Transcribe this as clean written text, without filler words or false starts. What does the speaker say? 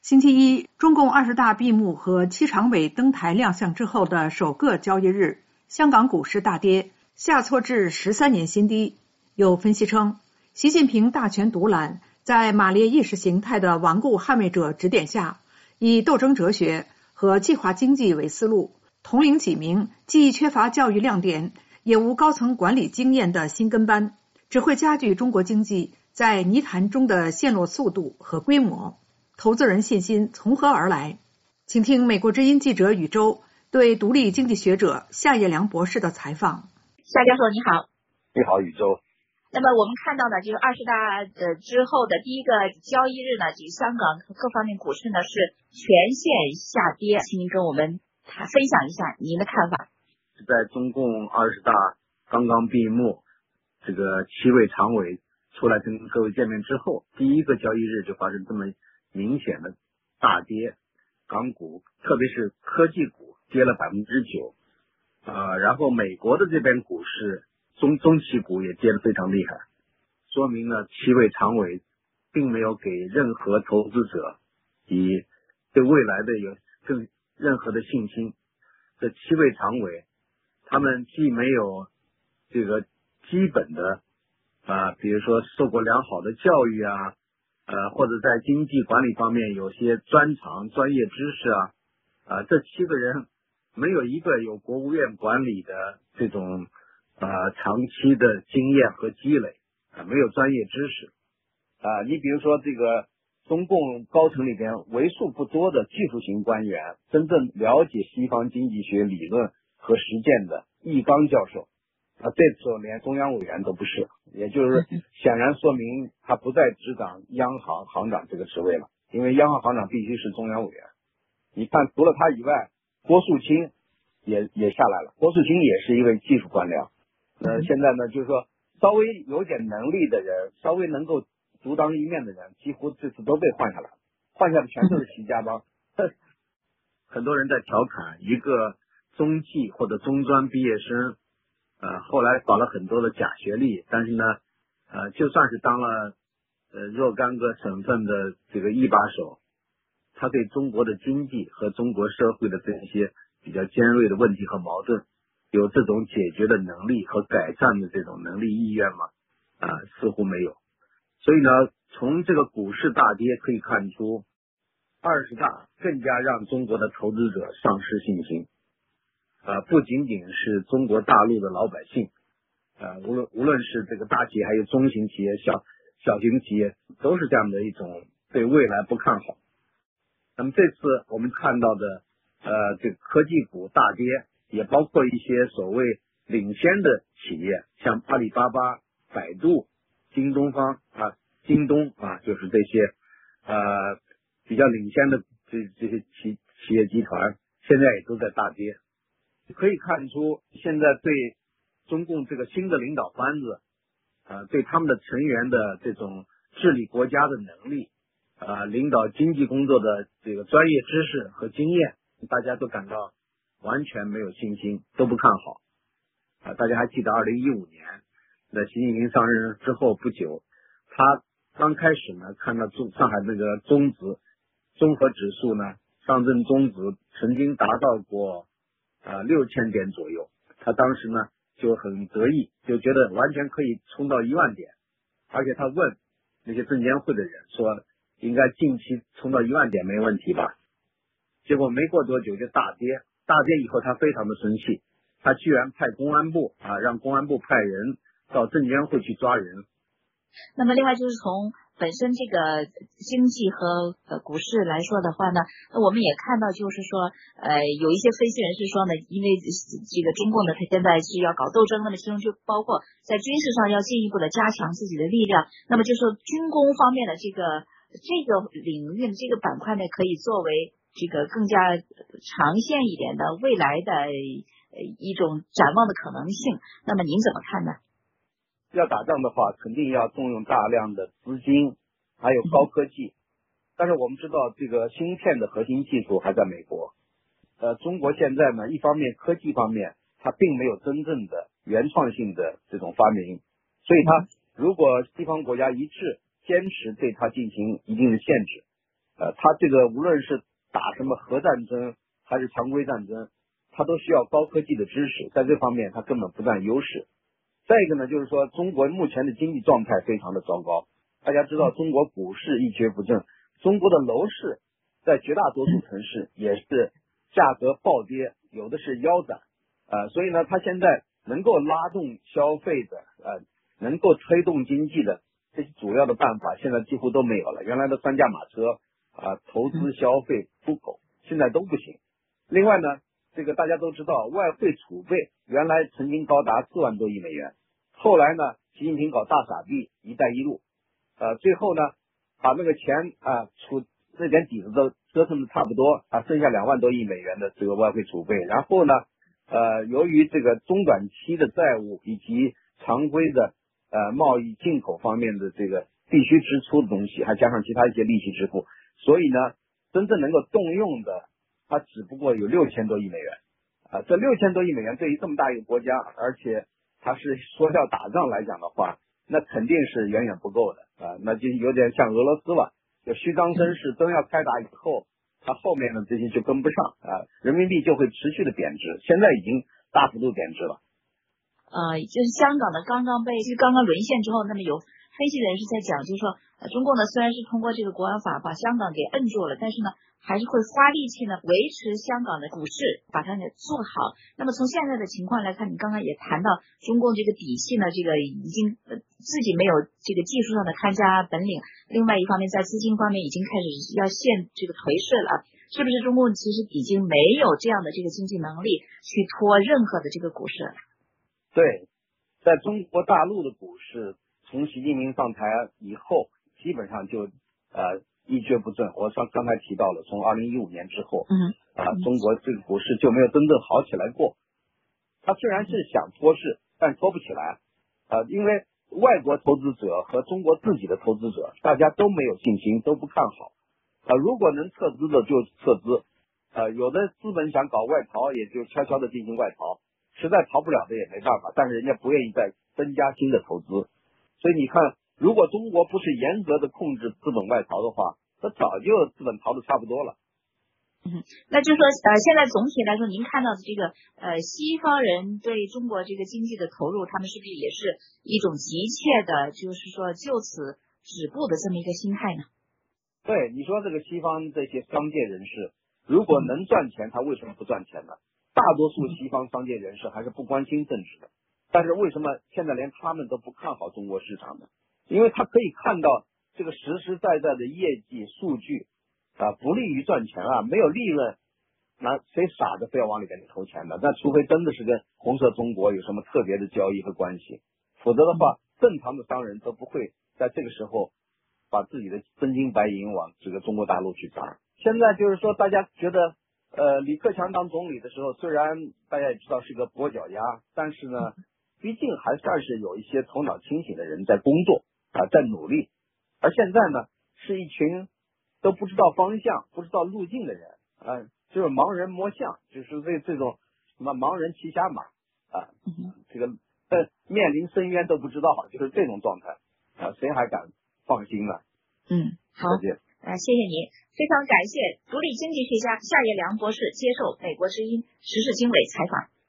星期一，中共20大闭幕和七常委登台亮相之后的首个交易日，香港股市大跌，下挫至13年新低。有分析称，习近平大权独揽，在马列意识形态的顽固捍卫者指点下，以斗争哲学和计划经济为思路，统领几名既缺乏教育亮点，也无高层管理经验的新跟班，只会加剧中国经济在泥潭中的陷落速度和规模。投资人信心从何而来？请听美国之音记者宇宙对独立经济学者夏业良博士的采访。 夏教授你好。 你好，宇宙。 那么我们看到呢，就是20大之后的第一个交易日呢，这个香港各方面股市呢是全线下跌，请您跟我们分享一下您的看法。 在中共20大刚刚闭幕，这个7位常委出来跟各位见面之后，第一个交易日就发生这么明显的大跌，港股特别是科技股跌了9%，然后美国的这边股市中期股也跌得非常厉害，说明了7位常委并没有给任何投资者以对未来的有任何的信心。这7位常委他们既没有这个基本的比如说受过良好的教育或者在经济管理方面有些专业知识这7个人没有一个有国务院管理的这种长期的经验和积累没有专业知识你比如说这个中共高层里边为数不多的技术型官员，真正了解西方经济学理论和实践的易纲教授这时候连中央委员都不是，也就是显然说明他不再执掌央行行长这个职位了，因为央行行长必须是中央委员。你看除了他以外，郭树清也下来了，郭树清也是一位技术官僚。现在呢就是说稍微有点能力的人，稍微能够独当一面的人，几乎这次都被换下来了，换下的全都是习家帮。很多人在调侃一个中技或者中专毕业生后来搞了很多的假学历，但是呢就算是当了若干个省份的这个一把手，他对中国的经济和中国社会的这些比较尖锐的问题和矛盾有这种解决的能力和改善的这种能力意愿吗？似乎没有。所以呢从这个股市大跌可以看出，20大更加让中国的投资者丧失信心。不仅仅是中国大陆的老百姓，无论是这个大企业还有中型企业、小型企业，都是这样的一种对未来不看好。那么这次我们看到的这个科技股大跌，也包括一些所谓领先的企业，像阿里巴巴、百度、京东就是这些比较领先的这些企业集团，现在也都在大跌。可以看出现在对中共这个新的领导班子对他们的成员的这种治理国家的能力领导经济工作的这个专业知识和经验，大家都感到完全没有信心，都不看好大家还记得2015年在习近平上任之后不久，他刚开始呢看到上海那个综合指数呢，上证综指曾经达到过6000点左右，他当时呢就很得意，就觉得完全可以冲到10000点，而且他问那些证监会的人说应该近期冲到10000点没问题吧。结果没过多久就大跌以后他非常的生气，他居然派公安部让公安部派人到证监会去抓人。 那么另外就是从本身这个经济和股市来说的话呢，我们也看到就是说有一些分析人士说呢，因为这个中共呢他现在是要搞斗争，那么其中就包括在军事上要进一步的加强自己的力量，那么就是说军工方面的这个领域这个板块呢，可以作为这个更加长线一点的未来的一种展望的可能性，那么您怎么看呢？ 要打仗的话肯定要动用大量的资金还有高科技，但是我们知道这个芯片的核心技术还在美国中国现在呢一方面科技方面它并没有真正的原创性的这种发明，所以它如果西方国家一致坚持对它进行一定的限制他这个无论是打什么核战争还是常规战争，他都需要高科技的知识，在这方面他根本不占优势。再一个呢，就是说中国目前的经济状态非常的糟糕，大家知道中国股市一蹶不振，中国的楼市在绝大多数城市也是价格暴跌，有的是腰斩，所以呢，他现在能够拉动消费的，能够推动经济的这些主要的办法，现在几乎都没有了。原来的三驾马车投资、消费、出口，现在都不行。另外呢，这个大家都知道，外汇储备原来曾经高达4万多亿美元，后来呢，习近平搞大傻逼“一带一路”，最后呢，把那个钱出那点底子都折腾的差不多，剩下2万多亿美元的这个外汇储备。然后呢，由于这个中短期的债务以及常规的贸易进口方面的这个必须支出的东西，还加上其他一些利息支付，所以呢，真正能够动用的，它只不过有6000多亿美元。这6000多亿美元对于这么大一个国家，而且它是说要打仗来讲的话，那肯定是远远不够的那就有点像俄罗斯吧，就虚张声势，真要开打以后，它后面的这些就跟不上人民币就会持续的贬值，现在已经大幅度贬值了。 就是香港的刚刚沦陷之后，那么有分析人士在讲，就是说中共呢虽然是通过这个国安法把香港给摁住了，但是呢还是会花力气呢维持香港的股市，把它给做好。那么从现在的情况来看，你刚刚也谈到中共这个底气呢，这个已经自己没有这个技术上的看家本领，另外一方面在资金方面已经开始要现这个颓势了，是不是中共其实已经没有这样的这个经济能力去拖任何的这个股市了？ 对，在中国大陆的股市从习近平上台以后，基本上就一蹶不振。我刚才提到了，从2015年之后，中国这个股市就没有真正好起来过。他虽然是想托市，但托不起来因为外国投资者和中国自己的投资者，大家都没有信心，都不看好如果能撤资的就撤资有的资本想搞外逃，也就悄悄的进行外逃，实在逃不了的也没办法，但是人家不愿意再增加新的投资。所以你看，如果中国不是严格的控制资本外逃的话，那早就资本逃的差不多了。 那就是说现在总体来说，您看到的这个西方人对中国这个经济的投入，他们是不是也是一种急切的，就是说就此止步的这么一个心态呢？ 对，你说这个西方这些商界人士，如果能赚钱，他为什么不赚钱呢？大多数西方商界人士还是不关心政治的，但是为什么现在连他们都不看好中国市场呢？因为他可以看到这个实实在在的业绩数据不利于赚钱没有利润，那谁傻着非要往里边投钱呢？那除非真的是跟红色中国有什么特别的交易和关系，否则的话，正常的商人都不会在这个时候把自己的真金白银往这个中国大陆去砸。现在就是说，大家觉得李克强当总理的时候，虽然大家也知道是个跛脚鸭，但是呢，毕竟还算是有一些头脑清醒的人在工作在努力。而现在呢，是一群都不知道方向、不知道路径的人就是盲人摸象，就是这种什么盲人骑瞎马这个面临深渊都不知道，就是这种状态谁还敢放心呢？ 好，谢谢您，非常感谢独立经济学家夏业良博士接受美国之音时事经纬采访。